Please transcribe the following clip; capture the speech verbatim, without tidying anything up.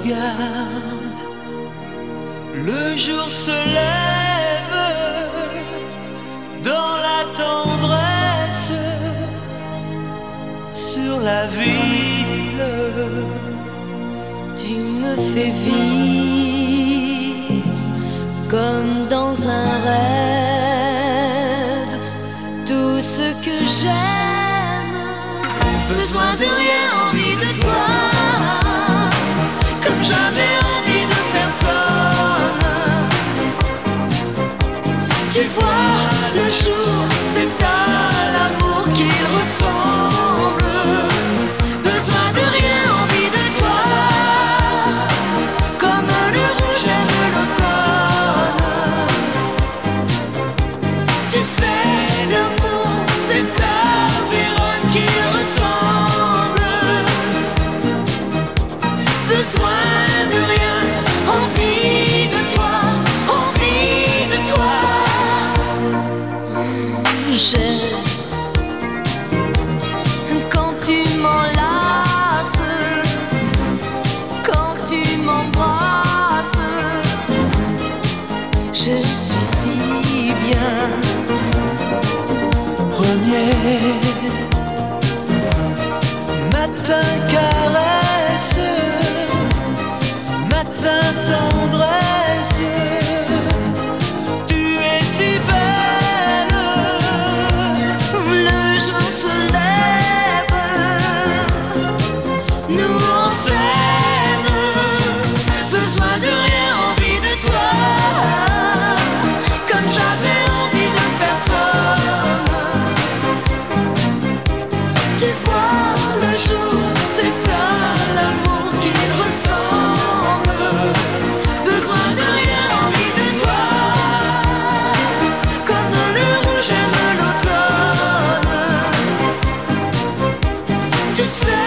regarde, le jour se lève dans la tendresse sur la ville. Tu me fais vivre comme dans un rêve, tout ce que j'aime, besoin de rien, envie de toi, comme j'avais envie de personne. Tu vois, le jour, c'est à l'amour qu'il ressemble, besoin de rien, envie de toi, comme le rouge aime l'automne. Tu sais, l'amour, c'est à Vérone qu'il ressemble, besoin de rien, envie de toi, envie de toi. J'aime quand tu m'enlaces, quand tu m'embrasses, je suis si bien. Premier matin caresse, matin tendresse, tu es si belle. Le jour se lève, nous on s'aime, besoin de rien, envie de toi, comme j'avais envie de personne. Tu vois, le jour, c'est à l'amour qu'il ressemble, besoin de rien, envie de toi, comme le rouge aime l'automne. Tu sais,